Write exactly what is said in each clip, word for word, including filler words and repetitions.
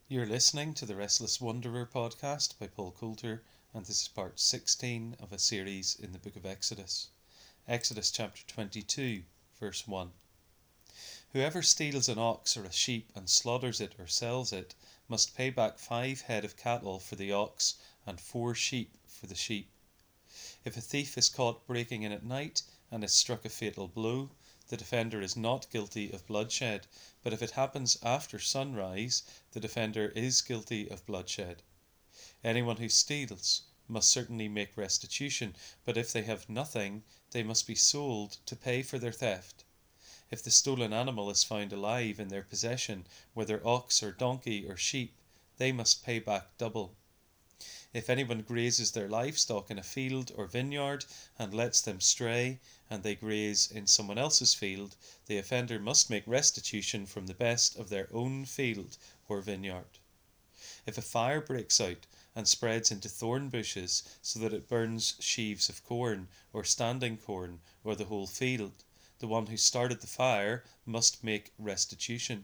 You're listening to the Restless Wanderer podcast by Paul Coulter, and this is part sixteen of a series in the book of Exodus. Exodus chapter twenty-two, verse one. Whoever steals an ox or a sheep and slaughters it or sells it must pay back five head of cattle for the ox and four sheep for the sheep. If a thief is caught breaking in at night and is struck a fatal blow, the defender is not guilty of bloodshed, but if it happens after sunrise, the defender is guilty of bloodshed. Anyone who steals must certainly make restitution, but if they have nothing, they must be sold to pay for their theft. If the stolen animal is found alive in their possession, whether ox or donkey or sheep, they must pay back double. If anyone grazes their livestock in a field or vineyard and lets them stray, and they graze in someone else's field, the offender must make restitution from the best of their own field or vineyard. If a fire breaks out and spreads into thorn bushes so that it burns sheaves of corn or standing corn or the whole field, the one who started the fire must make restitution.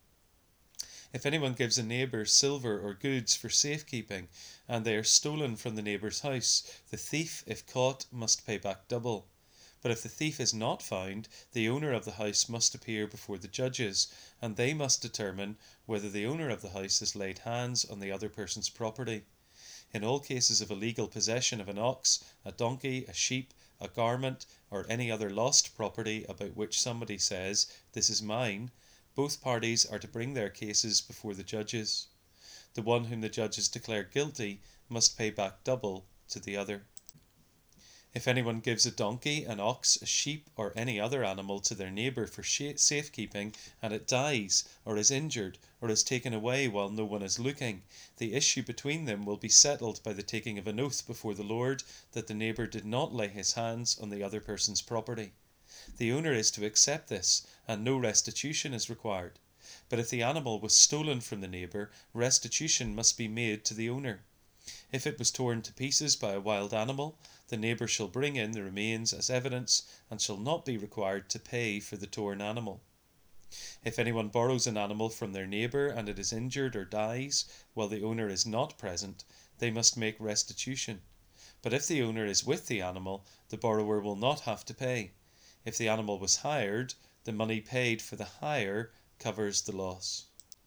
If anyone gives a neighbour silver or goods for safekeeping, and they are stolen from the neighbour's house, the thief, if caught, must pay back double. But if the thief is not found, the owner of the house must appear before the judges, and they must determine whether the owner of the house has laid hands on the other person's property. In all cases of illegal possession of an ox, a donkey, a sheep, a garment, or any other lost property about which somebody says, "This is mine," both parties are to bring their cases before the judges. The one whom the judges declare guilty must pay back double to the other. If anyone gives a donkey, an ox, a sheep, or any other animal to their neighbour for safekeeping, and it dies, or is injured, or is taken away while no one is looking, the issue between them will be settled by the taking of an oath before the Lord that the neighbour did not lay his hands on the other person's property. The owner is to accept this, and no restitution is required. But if the animal was stolen from the neighbour, restitution must be made to the owner. If it was torn to pieces by a wild animal, the neighbour shall bring in the remains as evidence and shall not be required to pay for the torn animal. If anyone borrows an animal from their neighbour and it is injured or dies while the owner is not present, they must make restitution. But if the owner is with the animal, the borrower will not have to pay. If the animal was hired, the money paid for the hire covers the loss.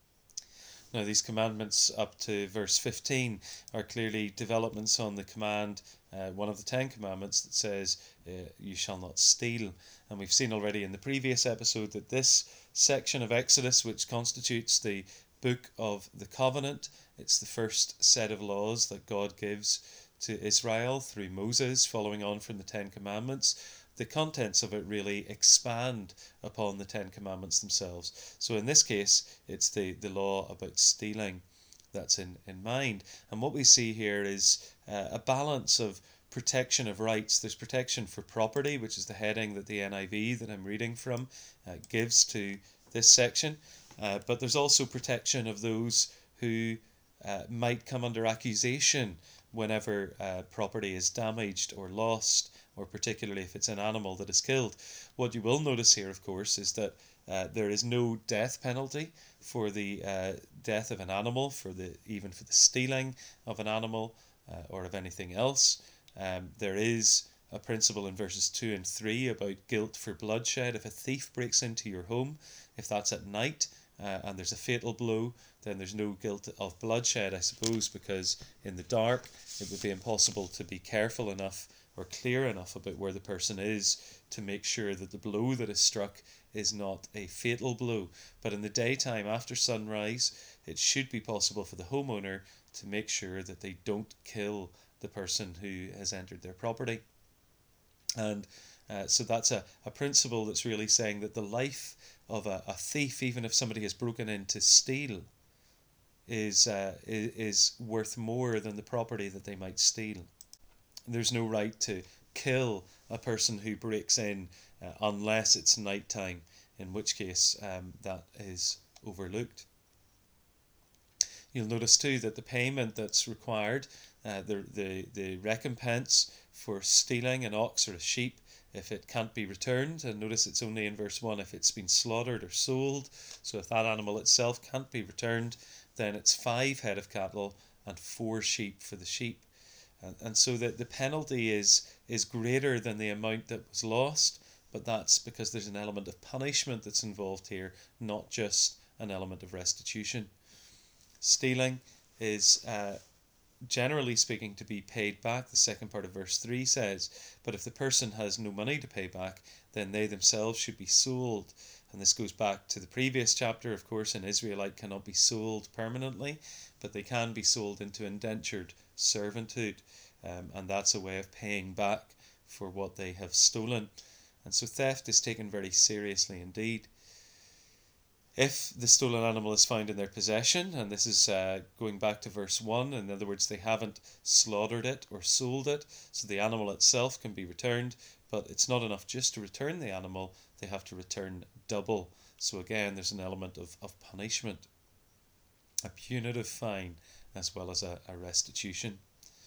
Now, these commandments up to verse fifteen are clearly developments on the command, uh, one of the Ten Commandments that says, uh, you shall not steal. And we've seen already in the previous episode that this section of Exodus, which constitutes the book of the covenant, it's the first set of laws that God gives to Israel through Moses, following on from the Ten Commandments. The contents of it really expand upon the Ten Commandments themselves. So in this case, it's the, the law about stealing that's in, in mind. And what we see here is uh, a balance of protection of rights. There's protection for property, which is the heading that the N I V that I'm reading from uh, gives to this section. Uh, but there's also protection of those who uh, might come under accusation whenever uh, property is damaged or lost, or particularly if it's an animal that is killed. What you will notice here, of course, is that uh, there is no death penalty for the uh, death of an animal, for the even for the stealing of an animal uh, or of anything else. Um, there is a principle in verses two and three about guilt for bloodshed. If a thief breaks into your home, if that's at night, Uh, and there's a fatal blow, then there's no guilt of bloodshed, I suppose, because in the dark it would be impossible to be careful enough or clear enough about where the person is to make sure that the blow that is struck is not a fatal blow. But in the daytime, after sunrise, it should be possible for the homeowner to make sure that they don't kill the person who has entered their property. And uh, so that's a, a principle that's really saying that the life of a, a thief, even if somebody has broken in to steal, is, uh, is is worth more than the property that they might steal. There's no right to kill a person who breaks in uh, unless it's night time, in which case um, that is overlooked. You'll notice too that the payment that's required, uh, the, the, the recompense for stealing an ox or a sheep, if it can't be returned, and notice it's only in verse one if it's been slaughtered or sold. So if that animal itself can't be returned, then it's five head of cattle and four sheep for the sheep. And, and so that the penalty is is greater than the amount that was lost, but that's because there's an element of punishment that's involved here, not just an element of restitution. Stealing is uh, generally speaking to be paid back. The second part of verse three says, but if the person has no money to pay back, then they themselves should be sold. And this goes back to the previous chapter. Of course, an Israelite cannot be sold permanently, but they can be sold into indentured servitude, um, and that's a way of paying back for what they have stolen. And so theft is taken very seriously indeed. If the stolen animal is found in their possession, and this is uh, going back to verse one, in other words, they haven't slaughtered it or sold it, so the animal itself can be returned, but it's not enough just to return the animal, they have to return double. So again, there's an element of, of punishment, a punitive fine, as well as a, a restitution.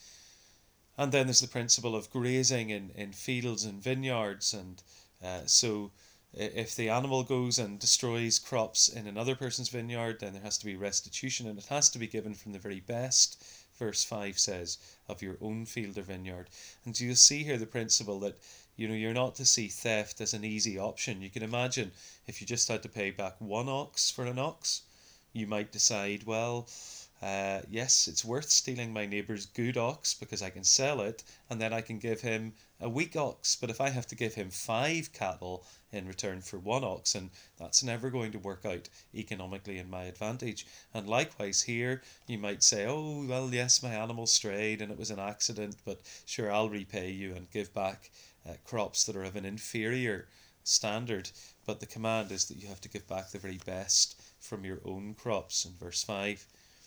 And then there's the principle of grazing in, in fields and vineyards, and uh, so if the animal goes and destroys crops in another person's vineyard, then there has to be restitution, and it has to be given from the very best, verse five says, of your own field or vineyard. And you'll see here the principle that, you know, you're not to see theft as an easy option. You can imagine if you just had to pay back one ox for an ox, you might decide, well, uh, yes, it's worth stealing my neighbour's good ox because I can sell it and then I can give him a weak ox. But if I have to give him five cattle in return for one oxen, that's never going to work out economically in my advantage. And likewise here, you might say, oh, well, yes, my animal strayed and it was an accident, but sure, I'll repay you and give back uh, crops that are of an inferior standard. But the command is that you have to give back the very best from your own crops in verse five.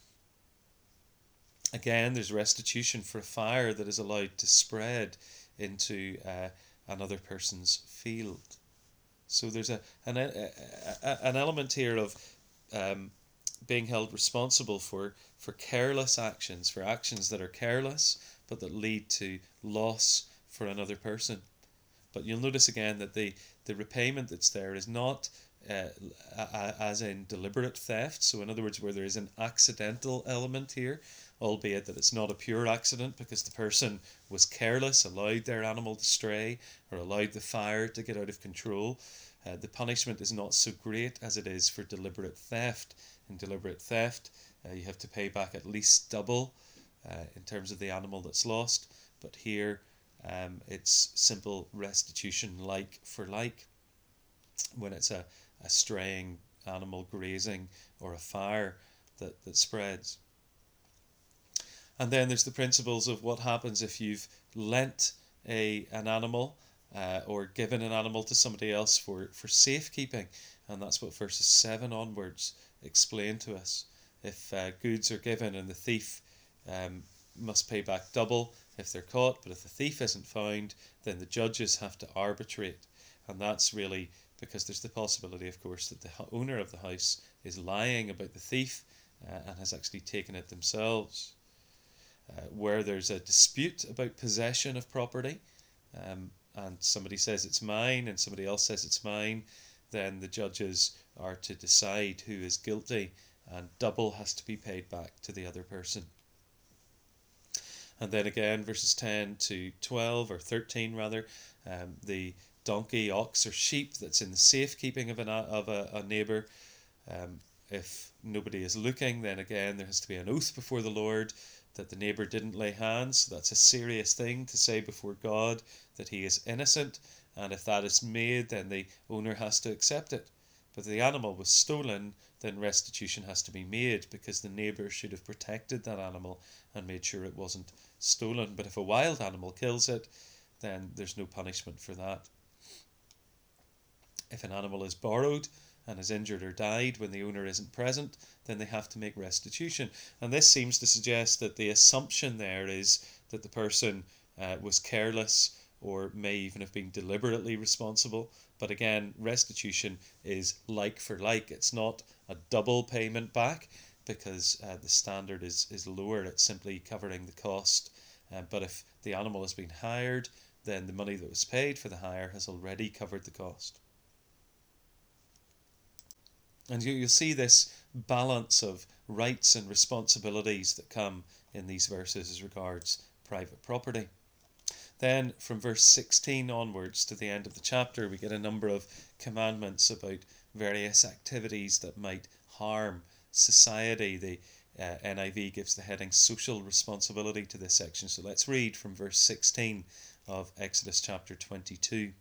Again, there's restitution for a fire that is allowed to spread into uh, another person's field. So there's a an, a, a, an element here of um, being held responsible for, for careless actions, for actions that are careless but that lead to loss for another person. But you'll notice again that the, the repayment that's there is not uh, a, a, as in deliberate theft. So in other words, where there is an accidental element here, albeit that it's not a pure accident because the person was careless, allowed their animal to stray, or allowed the fire to get out of control. Uh, the punishment is not so great as it is for deliberate theft. In deliberate theft, uh, you have to pay back at least double uh, in terms of the animal that's lost. But here, um, it's simple restitution, like for like, when it's a, a straying animal grazing or a fire that, that spreads. And then there's the principles of what happens if you've lent a an animal uh, or given an animal to somebody else for, for safekeeping. And that's what verses seven onwards explain to us. If uh, goods are given and the thief um, must pay back double if they're caught, but if the thief isn't found, then the judges have to arbitrate. And that's really because there's the possibility, of course, that the owner of the house is lying about the thief uh, and has actually taken it themselves. Uh, where there's a dispute about possession of property, um, and somebody says it's mine and somebody else says it's mine, then the judges are to decide who is guilty, and double has to be paid back to the other person. And then again, verses ten to twelve, or thirteen rather, um, the donkey, ox, or sheep that's in the safekeeping of, an, of a, a neighbour, um, if nobody is looking, then again there has to be an oath before the Lord that the neighbour didn't lay hands. So that's a serious thing to say before God, that he is innocent, and if that is made, then the owner has to accept it. But if the animal was stolen, then restitution has to be made, because the neighbour should have protected that animal and made sure it wasn't stolen. But if a wild animal kills it, then there's no punishment for that. If an animal is borrowed and is injured or died when the owner isn't present, then they have to make restitution. And this seems to suggest that the assumption there is that the person uh, was careless, or may even have been deliberately responsible. But again, restitution is like for like. It's not a double payment back, because uh, the standard is, is lower. It's simply covering the cost. Uh, but if the animal has been hired, then the money that was paid for the hire has already covered the cost. And you, you'll see this balance of rights and responsibilities that come in these verses as regards private property. Then from verse sixteen onwards to the end of the chapter, we get a number of commandments about various activities that might harm society. The uh, N I V gives the heading social responsibility to this section. So let's read from verse sixteen of Exodus chapter twenty-two.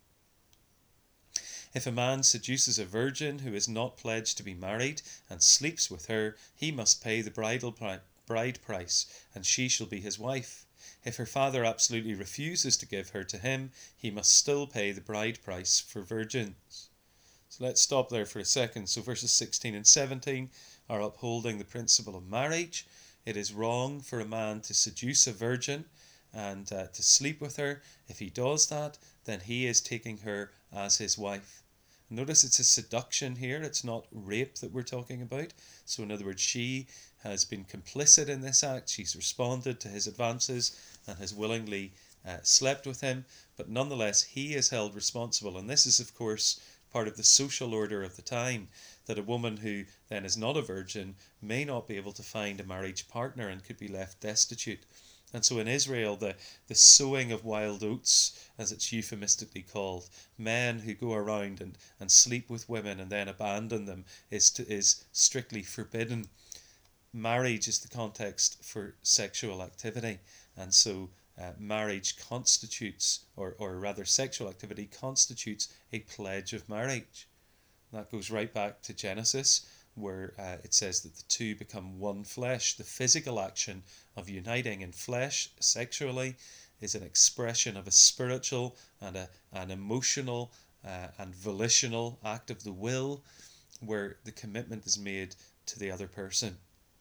If a man seduces a virgin who is not pledged to be married and sleeps with her, he must pay the bridal pri- bride price, and she shall be his wife. If her father absolutely refuses to give her to him, he must still pay the bride price for virgins. So let's stop there for a second. So verses sixteen and seventeen are upholding the principle of marriage. It is wrong for a man to seduce a virgin and uh, to sleep with her. If he does that, then he is taking her as his wife. Notice it's a seduction here. It's not rape that we're talking about. So in other words, she has been complicit in this act. She's responded to his advances and has willingly uh, slept with him. But nonetheless, he is held responsible. And this is, of course, part of the social order of the time, that a woman who then is not a virgin may not be able to find a marriage partner and could be left destitute. And so in Israel, the, the sowing of wild oats, as it's euphemistically called, men who go around and, and sleep with women and then abandon them, is to, is strictly forbidden. Marriage is the context for sexual activity, and so uh, marriage constitutes, or, or rather sexual activity constitutes a pledge of marriage. That goes right back to Genesis, where uh, it says that the two become one flesh. The physical action of uniting in flesh sexually is an expression of a spiritual and a, an emotional uh, and volitional act of the will, where the commitment is made to the other person.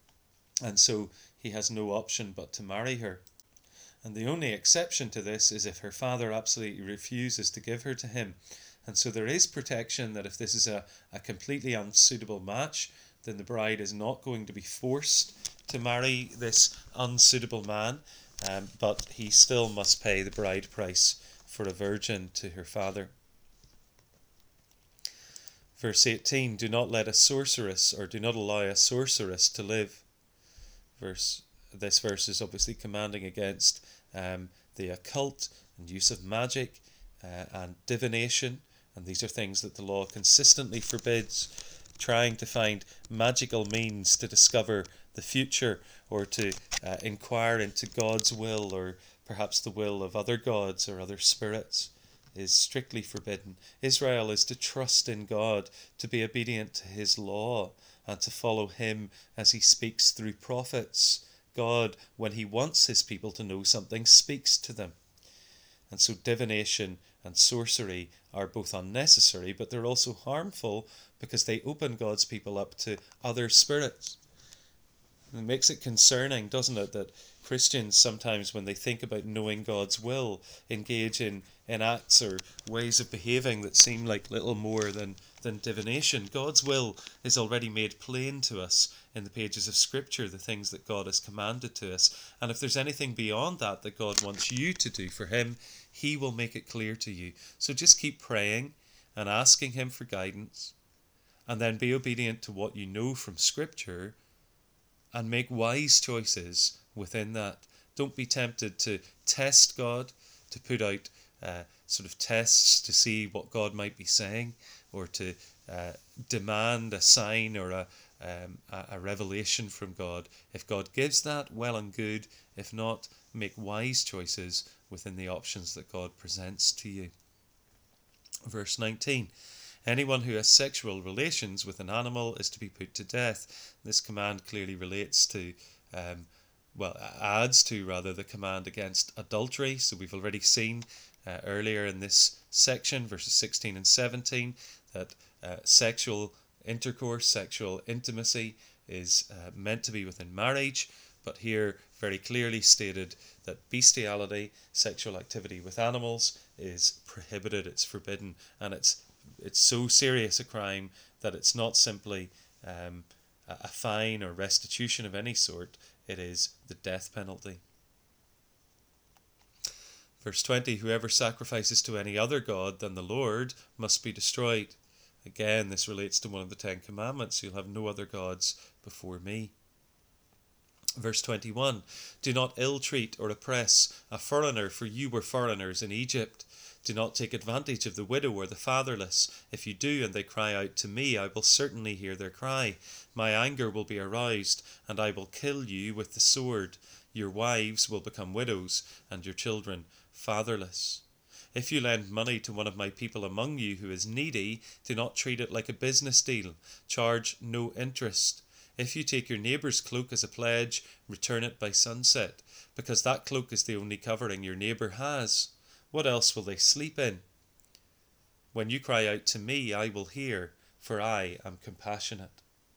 And so he has no option but to marry her. And the only exception to this is if her father absolutely refuses to give her to him. And so there is protection that if this is a, a completely unsuitable match, then the bride is not going to be forced to marry this unsuitable man, um, but he still must pay the bride price for a virgin to her father. Verse eighteen, do not let a sorceress, or do not allow a sorceress to live. Verse This verse is obviously commanding against um, the occult and use of magic uh, and divination. And these are things that the law consistently forbids. Trying to find magical means to discover the future, or to uh, inquire into God's will, or perhaps the will of other gods or other spirits, is strictly forbidden. Israel is to trust in God, to be obedient to his law, and to follow him as he speaks through prophets. God, when he wants his people to know something, speaks to them. And so divination and sorcery are both unnecessary, but they're also harmful because they open God's people up to other spirits. It makes it concerning, doesn't it, that Christians sometimes, when they think about knowing God's will, engage in, in acts or ways of behaving that seem like little more than, than divination. God's will is already made plain to us in the pages of Scripture, the things that God has commanded to us. And if there's anything beyond that that God wants you to do for him, he will make it clear to you. So just keep praying and asking him for guidance, and then be obedient to what you know from Scripture, and make wise choices within that. Don't be tempted to test God, to put out uh, sort of tests to see what God might be saying, or to uh, demand a sign or a, um, a revelation from God. If God gives that, well and good. If not, make wise choices within the options that God presents to you. Verse nineteen. Anyone who has sexual relations with an animal is to be put to death. This command clearly relates to, um, well, adds to rather the command against adultery. So we've already seen uh, earlier in this section, verses sixteen and seventeen, that uh, sexual intercourse, sexual intimacy is uh, meant to be within marriage. But here very clearly stated that bestiality, sexual activity with animals, is prohibited, it's forbidden, and it's It's so serious a crime that it's not simply um, a fine or restitution of any sort. It is the death penalty. Verse twenty, whoever sacrifices to any other god than the Lord must be destroyed. Again, this relates to one of the Ten Commandments. You'll have no other gods before me. Verse twenty-one, do not ill-treat or oppress a foreigner, for you were foreigners in Egypt. Do not take advantage of the widow or the fatherless. If you do, and they cry out to me, I will certainly hear their cry. My anger will be aroused, and I will kill you with the sword. Your wives will become widows, and your children fatherless. If you lend money to one of my people among you who is needy, do not treat it like a business deal. Charge no interest. If you take your neighbour's cloak as a pledge, return it by sunset, because that cloak is the only covering your neighbour has. What else will they sleep in? When you cry out to me, I will hear, for I am compassionate.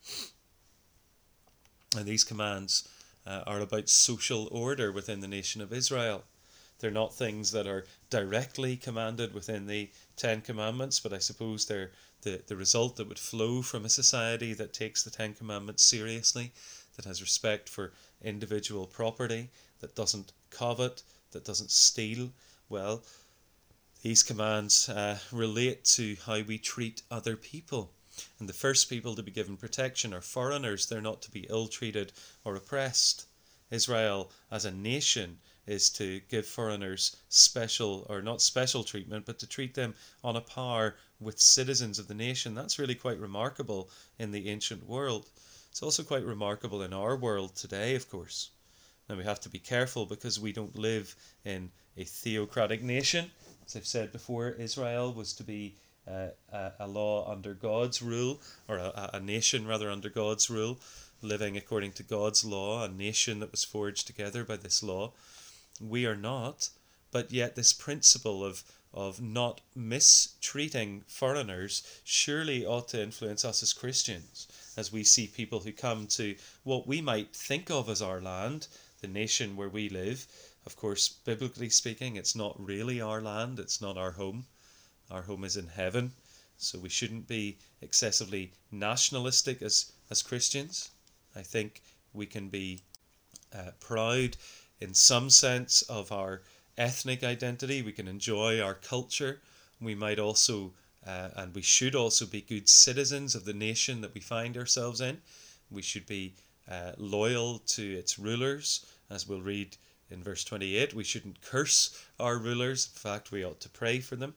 And these commands uh, are about social order within the nation of Israel. They're not things that are directly commanded within the Ten Commandments, but I suppose they're the, the result that would flow from a society that takes the Ten Commandments seriously, that has respect for individual property, that doesn't covet, that doesn't steal. Well, these commands uh, relate to how we treat other people. And the first people to be given protection are foreigners. They're not to be ill-treated or oppressed. Israel as a nation is to give foreigners special, or not special treatment, but to treat them on a par with citizens of the nation. That's really quite remarkable in the ancient world. It's also quite remarkable in our world today, of course. Now we have to be careful because we don't live in a theocratic nation. As I've said before, Israel was to be uh, a, a law under God's rule, or a, a nation rather under God's rule, living according to God's law, a nation that was forged together by this law. We are not, but yet this principle of, of not mistreating foreigners surely ought to influence us as Christians, as we see people who come to what we might think of as our land, the nation where we live. Of course, biblically speaking, it's not really our land, it's not our home. Our home is in heaven, so we shouldn't be excessively nationalistic as, as Christians. I think we can be uh, proud in some sense of our ethnic identity. We can enjoy our culture. We might also, uh, and we should also be good citizens of the nation that we find ourselves in. We should be uh, loyal to its rulers, as we'll read in verse twenty-eight. We shouldn't curse our rulers. In fact, we ought to pray for them.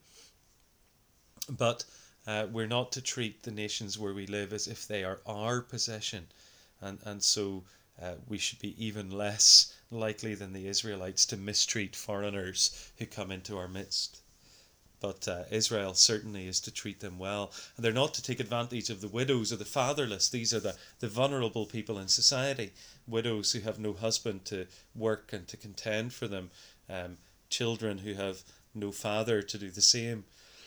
But uh, we're not to treat the nations where we live as if they are our possession. And, and so uh, we should be even less likely than the Israelites to mistreat foreigners who come into our midst. But uh, Israel certainly is to treat them well. And they're not to take advantage of the widows or the fatherless. These are the, the vulnerable people in society. Widows who have no husband to work and to contend for them. Um, children who have no father to do the same.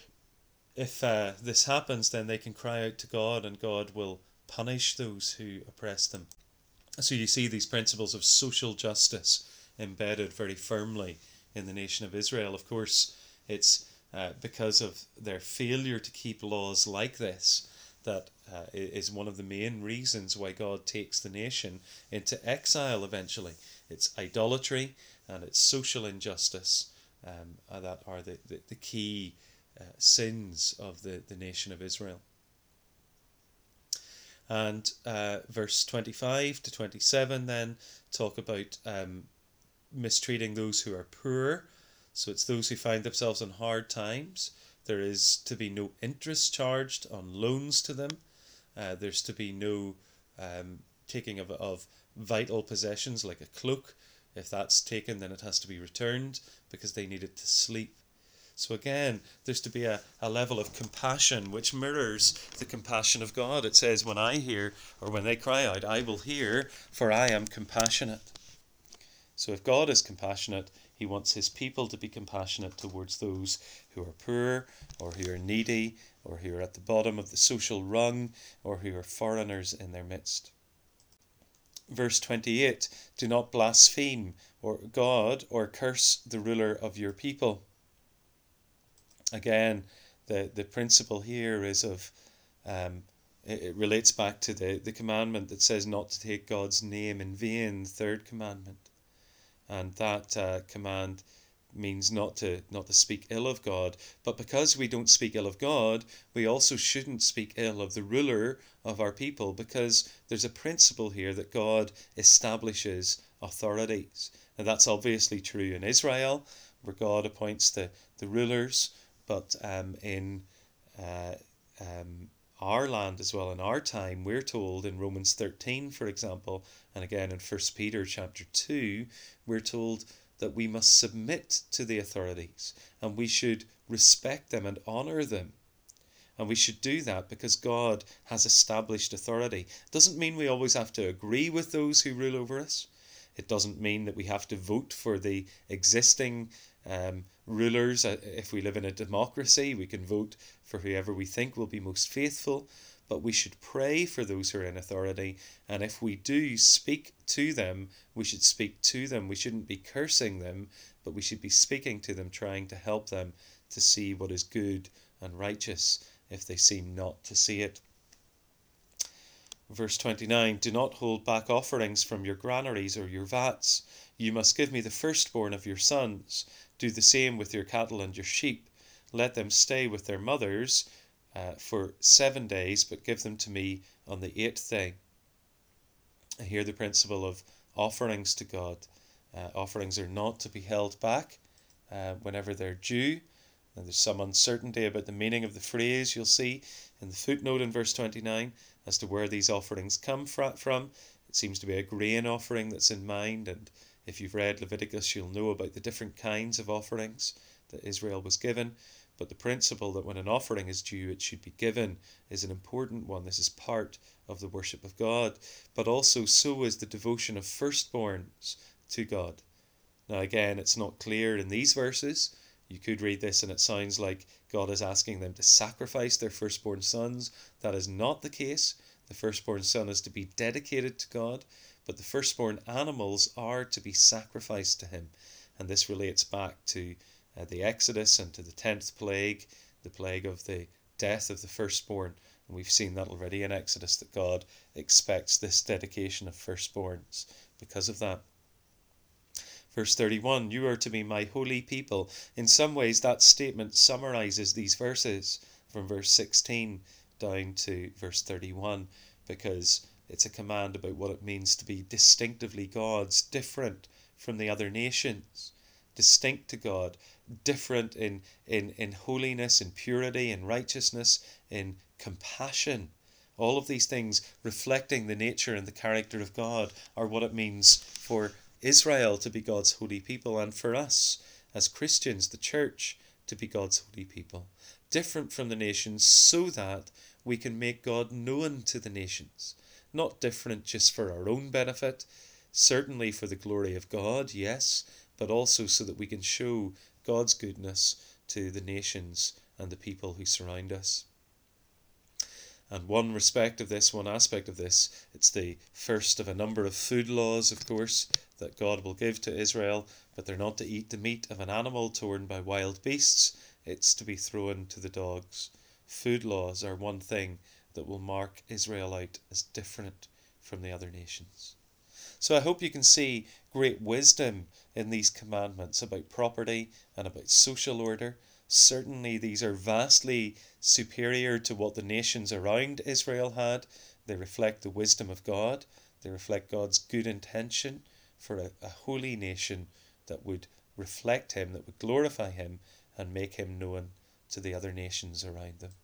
If uh, this happens, then they can cry out to God, and God will punish those who oppress them. So you see these principles of social justice embedded very firmly in the nation of Israel. Of course, it's uh, because of their failure to keep laws like this that uh, is one of the main reasons why God takes the nation into exile eventually. It's idolatry and it's social injustice um, that are the, the, the key uh, sins of the, the nation of Israel. And uh, verse twenty-five to twenty-seven then talk about um, mistreating those who are poor. So it's those who find themselves in hard times. There is to be no interest charged on loans to them. Uh, there's to be no um, taking of, of vital possessions like a cloak. If that's taken, then it has to be returned because they need it to sleep. So again, there's to be a, a level of compassion which mirrors the compassion of God. It says, when I hear, or when they cry out, I will hear, for I am compassionate. So if God is compassionate, he wants his people to be compassionate towards those who are poor, or who are needy, or who are at the bottom of the social rung, or who are foreigners in their midst. Verse twenty-eight, do not blaspheme or God or curse the ruler of your people. Again, the, the principle here is of, um, it, it relates back to the, the commandment that says not to take God's name in vain, the third commandment. And that uh, command means not to not to speak ill of God. But because we don't speak ill of God, we also shouldn't speak ill of the ruler of our people, because there's a principle here that God establishes authorities. And that's obviously true in Israel, where God appoints the, the rulers, but um, in uh, um, our land as well, in our time, we're told in Romans thirteen, for example, and again in First Peter chapter two, we're told that we must submit to the authorities and we should respect them and honour them. And we should do that because God has established authority. It doesn't mean we always have to agree with those who rule over us. It doesn't mean that we have to vote for the existing um, rulers. If we live in a democracy, we can vote for whoever we think will be most faithful. But we should pray for those who are in authority. And if we do speak to them, we should speak to them. We shouldn't be cursing them, but we should be speaking to them, trying to help them to see what is good and righteous if they seem not to see it. Verse twenty-nine, do not hold back offerings from your granaries or your vats. You must give me the firstborn of your sons. Do the same with your cattle and your sheep. Let them stay with their mothers uh, for seven days, but give them to me on the eighth day. Here the principle of offerings to God. Uh, offerings are not to be held back uh, whenever they're due. And there's some uncertainty about the meaning of the phrase, you'll see in the footnote in verse twenty-nine, as to where these offerings come from. It seems to be a grain offering that's in mind, and if you've read Leviticus, you'll know about the different kinds of offerings that Israel was given. But the principle that when an offering is due, it should be given is an important one. This is part of the worship of God. But also, so is the devotion of firstborns to God. Now again, it's not clear in these verses. You could read this and it sounds like God is asking them to sacrifice their firstborn sons. That is not the case. The firstborn son is to be dedicated to God, but the firstborn animals are to be sacrificed to him. And this relates back to uh, the Exodus and to the tenth plague, the plague of the death of the firstborn. And we've seen that already in Exodus, that God expects this dedication of firstborns because of that. Verse thirty-one, you are to be my holy people. In some ways, that statement summarizes these verses from verse sixteen down to verse thirty-one, because it's a command about what it means to be distinctively God's, different from the other nations, distinct to God, different in, in, in holiness, in purity, in righteousness, in compassion. All of these things reflecting the nature and the character of God are what it means for Israel to be God's holy people, and for us as Christians, the church, to be God's holy people, different from the nations, so that we can make God known to the nations. Not different just for our own benefit, certainly for the glory of God, yes, but also so that we can show God's goodness to the nations and the people who surround us. And one respect of this, one aspect of this, it's the first of a number of food laws, of course, that God will give to Israel, but they're not to eat the meat of an animal torn by wild beasts. It's to be thrown to the dogs. Food laws are one thing that will mark Israel out as different from the other nations. So I hope you can see great wisdom in these commandments about property and about social order. Certainly these are vastly superior to what the nations around Israel had. They reflect the wisdom of God. They reflect God's good intention for a, a holy nation that would reflect him, that would glorify him and make him known to the other nations around them.